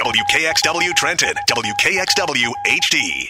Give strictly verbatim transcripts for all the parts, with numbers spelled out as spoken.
W K X W Trenton, W K X W H D.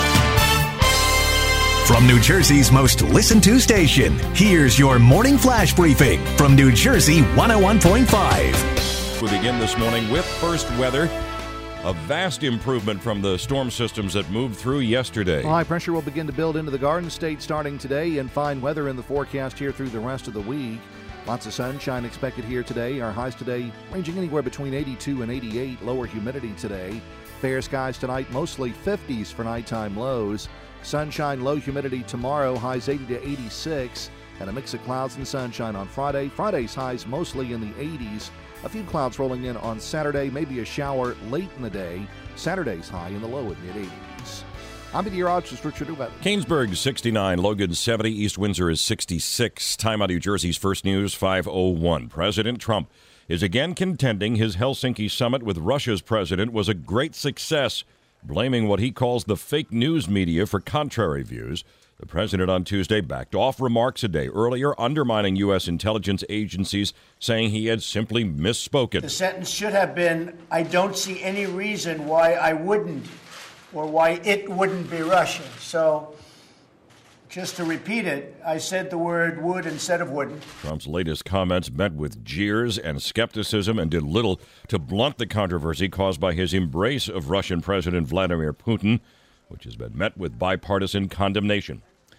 From New Jersey's most listened to station, here's your morning flash briefing from New Jersey one oh one point five. We begin this morning with first weather. A vast improvement from the storm systems that moved through yesterday. High pressure will begin to build into the Garden State starting today, and fine weather in the forecast here through the rest of the week. Lots of sunshine expected here today. Our highs today ranging anywhere between eighty-two and eighty-eight. Lower humidity today. Fair skies tonight, mostly fifties for nighttime lows. Sunshine, low humidity tomorrow, highs eighty to eighty-six. And a mix of clouds and sunshine on Friday. Friday's highs mostly in the eighties. A few clouds rolling in on Saturday, maybe a shower late in the day. Saturday's high in the low and mid-eighties. I'm meteorologist Richard Uvet. Canesburg sixty-nine, Logan seventy, East Windsor is sixty-six. Time out New Jersey's first news, five oh one. President Trump is again contending his Helsinki summit with Russia's president was a great success, blaming what he calls the fake news media for contrary views. The president on Tuesday backed off remarks a day earlier, undermining U S intelligence agencies, saying he had simply misspoken. The sentence should have been, I don't see any reason why I wouldn't, or why it wouldn't be Russia. So, just to repeat it, I said the word would instead of wouldn't. Trump's latest comments met with jeers and skepticism and did little to blunt the controversy caused by his embrace of Russian President Vladimir Putin, which has been met with bipartisan condemnation.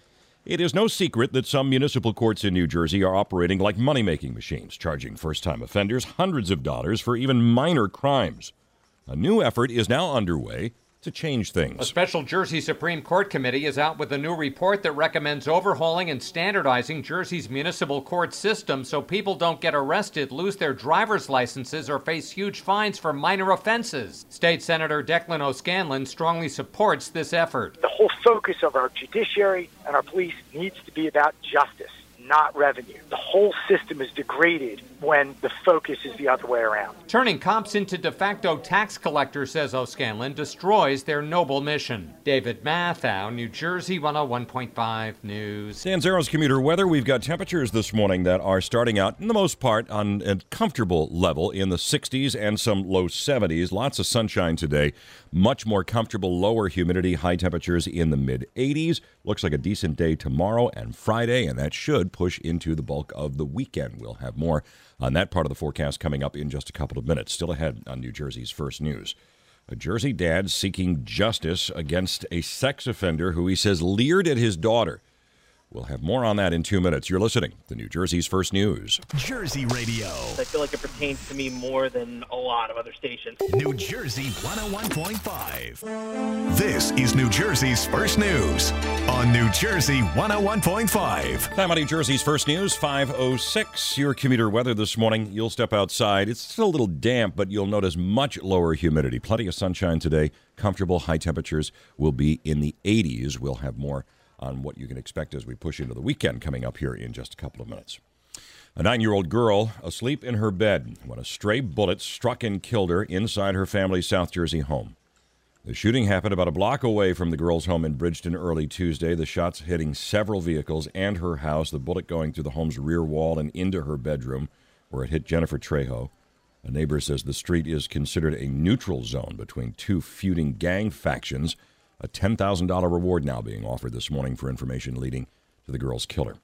It is no secret that some municipal courts in New Jersey are operating like money-making machines, charging first-time offenders hundreds of dollars for even minor crimes. A new effort is now underway to change things. A special Jersey Supreme Court committee is out with a new report that recommends overhauling and standardizing Jersey's municipal court system so people don't get arrested, lose their driver's licenses, or face huge fines for minor offenses. State Senator Declan O'Scanlan strongly supports this effort. The whole focus of our judiciary and our police needs to be about justice, not revenue. The whole system is degraded when the focus is the other way around. Turning cops into de facto tax collectors, says O'Scanlan, destroys their noble mission. David Mathau, New Jersey one oh one point five News. San Zero's commuter weather. We've got temperatures this morning that are starting out, in the most part, on a comfortable level in the sixties and some low seventies. Lots of sunshine today. Much more comfortable, lower humidity, high temperatures in the mid-eighties. Looks like a decent day tomorrow and Friday, and that should push into the bulk of the weekend. We'll have more on that part of the forecast coming up in just a couple of minutes. Still ahead on New Jersey's first news. A Jersey dad seeking justice against a sex offender who he says leered at his daughter. We'll have more on that in two minutes. You're listening to New Jersey's first news. Jersey Radio. I feel like it pertains to me more than a lot of other stations. New Jersey one oh one point five. This is New Jersey's first news on New Jersey one oh one point five. Time on New Jersey's first news, five oh six. Your commuter weather this morning. You'll step outside. It's still a little damp, but you'll notice much lower humidity. Plenty of sunshine today. Comfortable high temperatures will be in the eighties. We'll have more on what you can expect as we push into the weekend coming up here in just a couple of minutes. A nine-year-old girl asleep in her bed when a stray bullet struck and killed her inside her family's South Jersey home. The shooting happened about a block away from the girl's home in Bridgeton early Tuesday, the shots hitting several vehicles and her house, the bullet going through the home's rear wall and into her bedroom, where it hit Jennifer Trejo. A neighbor says the street is considered a neutral zone between two feuding gang factions. A ten thousand dollars reward now being offered this morning for information leading to the girl's killer.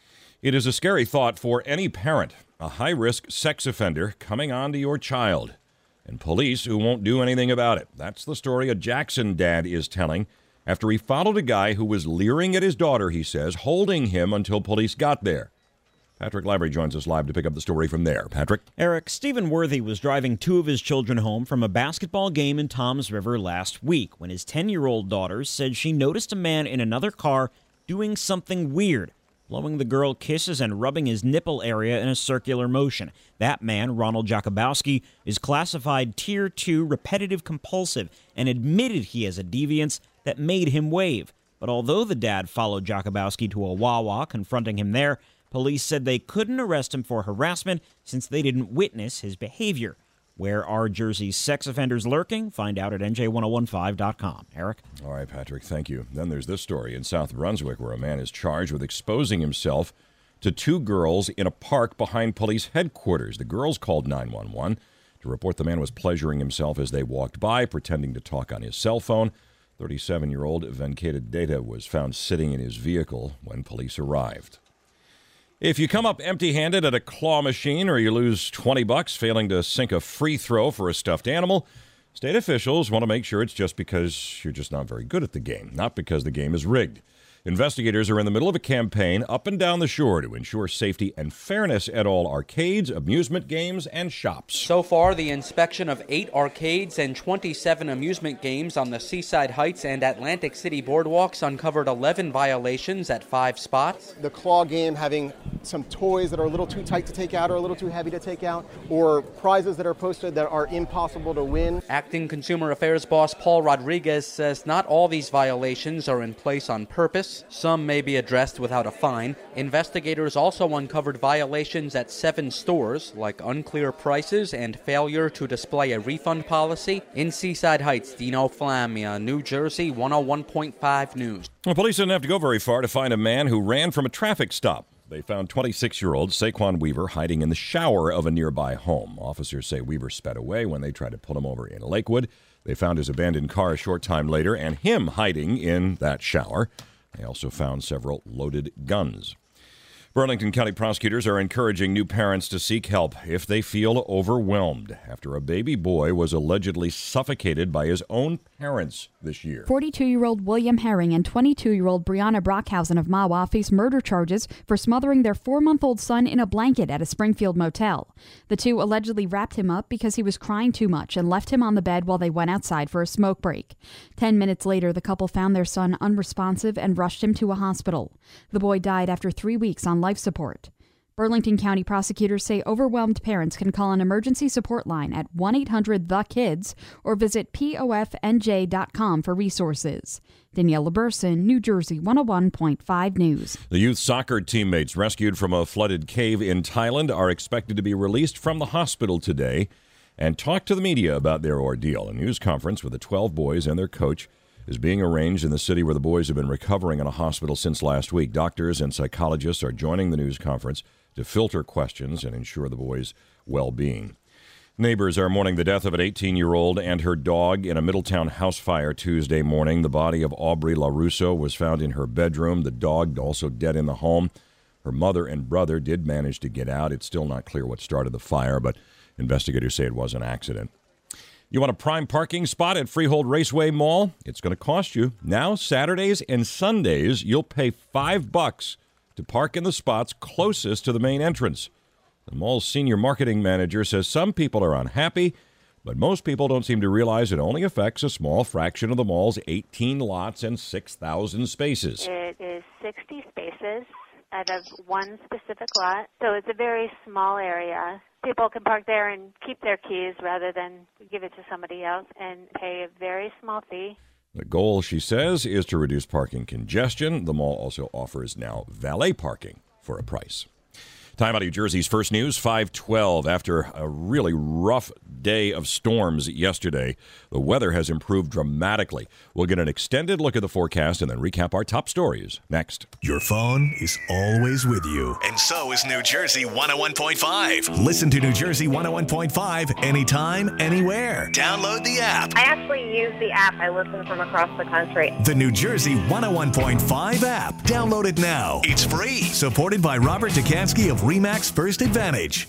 It is a scary thought for any parent, a high-risk sex offender coming on to your child, and police who won't do anything about it. That's the story a Jackson dad is telling after he followed a guy who was leering at his daughter, he says, holding him until police got there. Patrick Lavery joins us live to pick up the story from there. Patrick? Eric, Stephen Worthy was driving two of his children home from a basketball game in Toms River last week when his ten-year-old daughter said she noticed a man in another car doing something weird, blowing the girl kisses and rubbing his nipple area in a circular motion. That man, Ronald Jakubowski, is classified Tier two repetitive compulsive and admitted he has a deviance that made him wave. But although the dad followed Jakubowski to a Wawa, confronting him there, police said they couldn't arrest him for harassment since they didn't witness his behavior. Where are Jersey's sex offenders lurking? Find out at N J ten fifteen dot com. Eric? All right, Patrick, thank you. Then there's this story in South Brunswick where a man is charged with exposing himself to two girls in a park behind police headquarters. The girls called nine one one. to report the man was pleasuring himself as they walked by, pretending to talk on his cell phone. thirty-seven-year-old Venkatadata was found sitting in his vehicle when police arrived. If you come up empty-handed at a claw machine or you lose twenty bucks failing to sink a free throw for a stuffed animal, state officials want to make sure it's just because you're just not very good at the game, not because the game is rigged. Investigators are in the middle of a campaign up and down the shore to ensure safety and fairness at all arcades, amusement games, and shops. So far, the inspection of eight arcades and twenty-seven amusement games on the Seaside Heights and Atlantic City boardwalks uncovered eleven violations at five spots. The claw game having some toys that are a little too tight to take out or a little too heavy to take out, or prizes that are posted that are impossible to win. Acting Consumer Affairs boss Paul Rodriguez says not all these violations are in place on purpose. Some may be addressed without a fine. Investigators also uncovered violations at seven stores, like unclear prices and failure to display a refund policy. In Seaside Heights, Dino Flamia, New Jersey, one oh one point five News. Well, police didn't have to go very far to find a man who ran from a traffic stop. They found twenty-six-year-old Saquon Weaver hiding in the shower of a nearby home. Officers say Weaver sped away when they tried to pull him over in Lakewood. They found his abandoned car a short time later and him hiding in that shower. They also found several loaded guns. Burlington County prosecutors are encouraging new parents to seek help if they feel overwhelmed after a baby boy was allegedly suffocated by his own parents this year. forty-two-year-old William Herring and twenty-two-year-old Brianna Brockhausen of Mahwah face murder charges for smothering their four-month-old son in a blanket at a Springfield motel. The two allegedly wrapped him up because he was crying too much and left him on the bed while they went outside for a smoke break. Ten minutes later, the couple found their son unresponsive and rushed him to a hospital. The boy died after three weeks on life support. Burlington County prosecutors say overwhelmed parents can call an emergency support line at one eight hundred the kids or visit P O F N J dot com for resources. Daniela Burson, New Jersey, one oh one point five News. The youth soccer teammates rescued from a flooded cave in Thailand are expected to be released from the hospital today and talk to the media about their ordeal. A news conference with the twelve boys and their coach is being arranged in the city where the boys have been recovering in a hospital since last week. Doctors and psychologists are joining the news conference to filter questions and ensure the boys' well-being. Neighbors are mourning the death of an eighteen-year-old and her dog in a Middletown house fire Tuesday morning. The body of Aubrey LaRusso was found in her bedroom. The dog also dead in the home. Her mother and brother did manage to get out. It's still not clear what started the fire, but investigators say it was an accident. You want a prime parking spot at Freehold Raceway Mall? It's going to cost you. Now, Saturdays and Sundays, you'll pay five bucks to park in the spots closest to the main entrance. The mall's senior marketing manager says some people are unhappy, but most people don't seem to realize it only affects a small fraction of the mall's eighteen lots and six thousand spaces. It is sixty spaces out of one specific lot, so it's a very small area. People can park there and keep their keys rather than give it to somebody else and pay a very small fee. The goal, she says, is to reduce parking congestion. The mall also offers now valet parking for a price. Time out of New Jersey's First News, five twelve. After a really rough day of storms yesterday, the weather has improved dramatically. We'll get an extended look at the forecast and then recap our top stories next. Your phone is always with you. And so is New Jersey one oh one point five. Listen to New Jersey one oh one point five anytime, anywhere. Download the app. I actually use the app. I listen from across the country. The New Jersey one oh one point five app. Download it now. It's free. Supported by Robert Dukansky of RE/MAX First Advantage.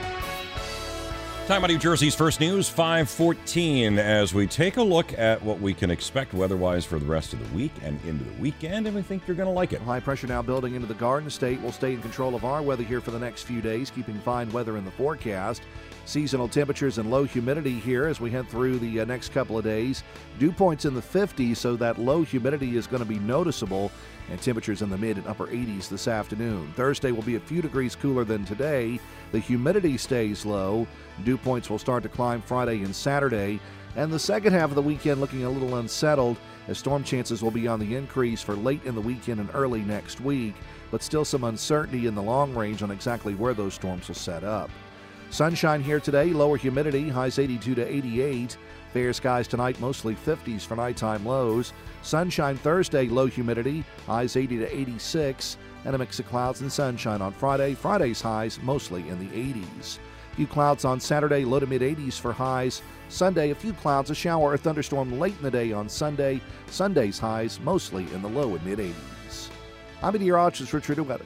Time on New Jersey's First News, five fourteen, as we take a look at what we can expect weather-wise for the rest of the week and into the weekend, and we think you're going to like it. High pressure now building into the Garden State. We'll stay in control of our weather here for the next few days, keeping fine weather in the forecast. Seasonal temperatures and low humidity here as we head through the uh, next couple of days. Dew points in the fifties, so that low humidity is going to be noticeable, and temperatures in the mid and upper eighties this afternoon. Thursday will be a few degrees cooler than today. The humidity stays low. Dew points will start to climb Friday and Saturday. And the second half of the weekend looking a little unsettled, as storm chances will be on the increase for late in the weekend and early next week, but still some uncertainty in the long range on exactly where those storms will set up. Sunshine here today, lower humidity, highs eighty-two to eighty-eight. Fair skies tonight, mostly fifties for nighttime lows. Sunshine Thursday, low humidity, highs eighty to eighty-six. And a mix of clouds and sunshine on Friday. Friday's highs mostly in the eighties. Few clouds on Saturday, low to mid eighties for highs. Sunday, a few clouds, a shower or thunderstorm late in the day on Sunday. Sunday's highs mostly in the low and mid eighties. I'm meteorologist Richard Weather.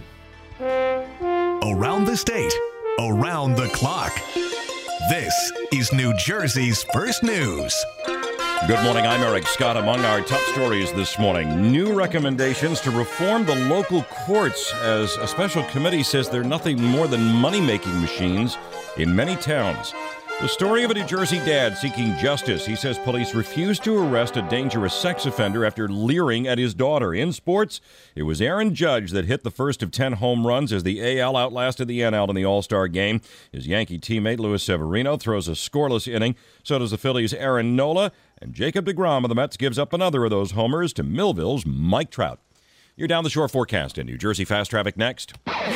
Around the state, around the clock. This is New Jersey's First News. Good morning, I'm Eric Scott. Among our top stories this morning, new recommendations to reform the local courts as a special committee says they're nothing more than money-making machines in many towns. The story of a New Jersey dad seeking justice. He says police refused to arrest a dangerous sex offender after leering at his daughter. In sports, it was Aaron Judge that hit the first of ten home runs as the A L outlasted the N L in the All-Star game. His Yankee teammate Luis Severino throws a scoreless inning. So does the Phillies' Aaron Nola. And Jacob deGrom of the Mets gives up another of those homers to Millville's Mike Trout. You're down the shore forecast in New Jersey Fast Traffic next.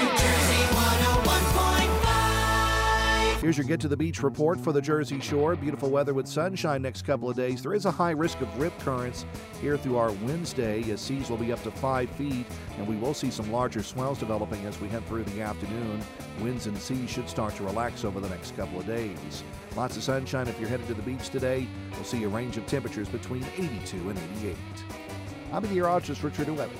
Here's your Get to the Beach report for the Jersey Shore. Beautiful weather with sunshine next couple of days. There is a high risk of rip currents here through our Wednesday as seas will be up to five feet, and we will see some larger swells developing as we head through the afternoon. Winds and seas should start to relax over the next couple of days. Lots of sunshine if you're headed to the beach today. We'll see a range of temperatures between eighty-two and eighty-eight. I'm meteorologist Richard Weather.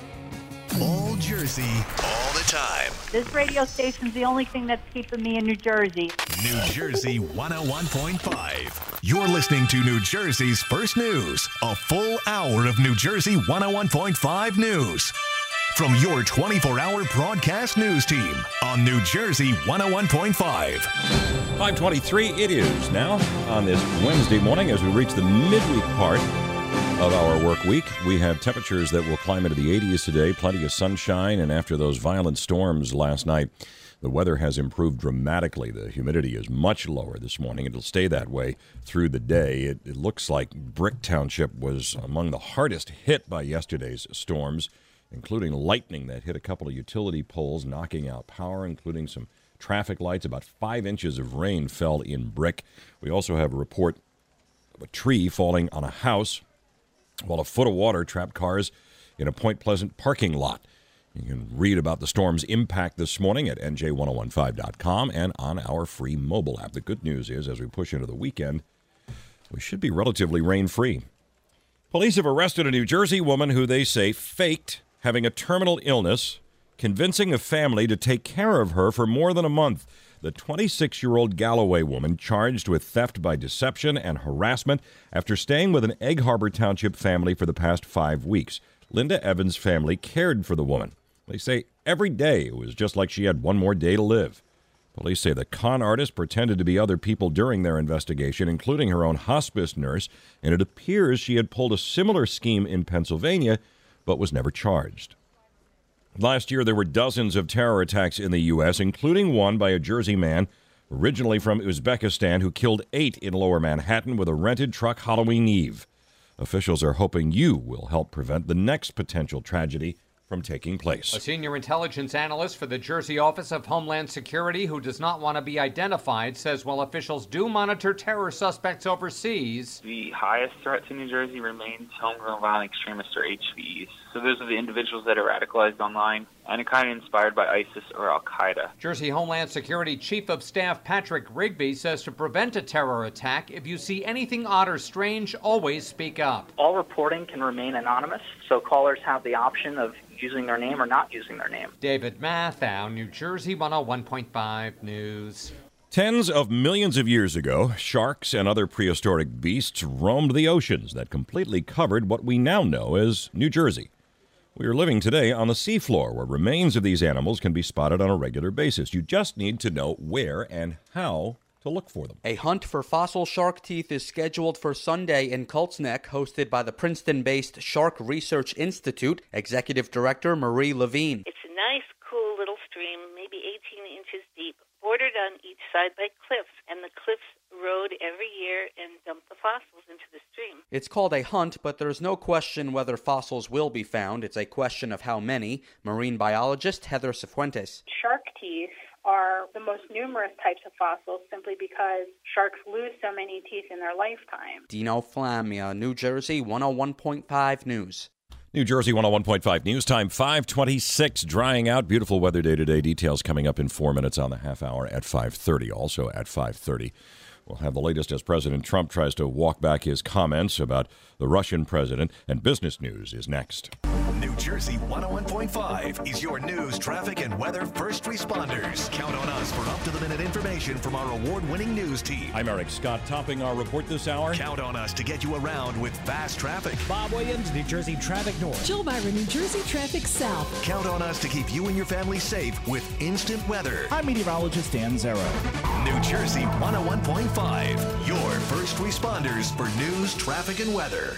All Jersey, all the time. This radio station's the only thing that's keeping me in New Jersey. New Jersey one oh one point five. You're listening to New Jersey's First News, a full hour of New Jersey one oh one point five news. From your twenty-four hour broadcast news team on New Jersey one oh one point five. five twenty-three it is now on this Wednesday morning as we reach the midweek part of our work week. We have temperatures that will climb into the eighties today, plenty of sunshine, and after those violent storms last night, the weather has improved dramatically. The humidity is much lower this morning. It'll stay that way through the day. It, it looks like Brick Township was among the hardest hit by yesterday's storms, including lightning that hit a couple of utility poles, knocking out power, including some traffic lights. About five inches of rain fell in Brick. We also have a report of a tree falling on a house, while a foot of water trapped cars in a Point Pleasant parking lot. You can read about the storm's impact this morning at N J ten fifteen dot com and on our free mobile app. The good news is, as we push into the weekend, we should be relatively rain-free. Police have arrested a New Jersey woman who they say faked having a terminal illness, convincing a family to take care of her for more than a month. The twenty-six-year-old Galloway woman charged with theft by deception and harassment after staying with an Egg Harbor Township family for the past five weeks. Linda Evans' family cared for the woman. They say every day it was just like she had one more day to live. Police say the con artist pretended to be other people during their investigation, including her own hospice nurse, and it appears she had pulled a similar scheme in Pennsylvania, but was never charged. Last year, there were dozens of terror attacks in the U S, including one by a Jersey man originally from Uzbekistan who killed eight in Lower Manhattan with a rented truck Halloween Eve. Officials are hoping you will help prevent the next potential tragedy from taking place. A senior intelligence analyst for the Jersey Office of Homeland Security who does not want to be identified says while officials do monitor terror suspects overseas, the highest threat to New Jersey remains homegrown violent extremists, or H V Es. So those are the individuals that are radicalized online and are kind of inspired by ISIS or Al-Qaeda. Jersey Homeland Security Chief of Staff Patrick Rigby says to prevent a terror attack, if you see anything odd or strange, always speak up. All reporting can remain anonymous, so callers have the option of using their name or not using their name. David Mathau, New Jersey one oh one point five News. Tens of millions of years ago, sharks and other prehistoric beasts roamed the oceans that completely covered what we now know as New Jersey. We are living today on the seafloor, where remains of these animals can be spotted on a regular basis. You just need to know where and how to look for them. A hunt for fossil shark teeth is scheduled for Sunday in Colts Neck, hosted by the Princeton-based Shark Research Institute. Executive Director Marie Levine. It's a nice, cool little stream, maybe eighteen inches deep, bordered on each side by cliffs, and the cliffs erode every year and dump the fossils into the stream. It's called a hunt, but there's no question whether fossils will be found. It's a question of how many. Marine biologist Heather Cifuentes. Shark teeth are the most numerous types of fossils simply because sharks lose so many teeth in their lifetime. Dino Flamia, New Jersey one oh one point five News. New Jersey one oh one point five News Time, five twenty-six, drying out. Beautiful weather day today. Details coming up in four minutes on the half hour at five thirty. Also at five thirty, we'll have the latest as President Trump tries to walk back his comments about the Russian president. And business news is next. New Jersey one oh one point five is your news, traffic, and weather first responders. Count on us for up-to-the-minute information from our award-winning news team. I'm Eric Scott, topping our report this hour. Count on us to get you around with fast traffic. Bob Williams, New Jersey Traffic North. Jill Byron, New Jersey Traffic South. Count on us to keep you and your family safe with instant weather. I'm meteorologist Dan Zero. New Jersey one oh one point five, your first responders for news, traffic, and weather.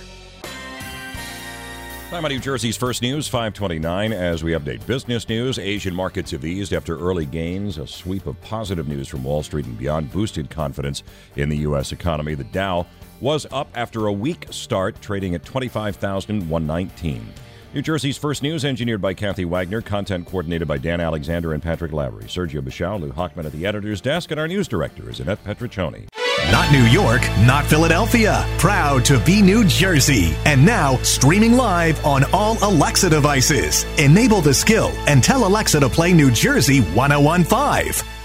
I'm on New Jersey's First News, five twenty-nine. As we update business news, Asian markets have eased after early gains. A sweep of positive news from Wall Street and beyond boosted confidence in the U S economy. The Dow was up after a weak start, trading at twenty-five thousand one hundred nineteen. New Jersey's First News, engineered by Kathy Wagner, content coordinated by Dan Alexander and Patrick Lavery. Sergio Bichau, Lou Hockman at the editor's desk, and our news director is Annette Petriccioni. Not New York, not Philadelphia. Proud to be New Jersey. And now, streaming live on all Alexa devices. Enable the skill and tell Alexa to play New Jersey one oh one point five.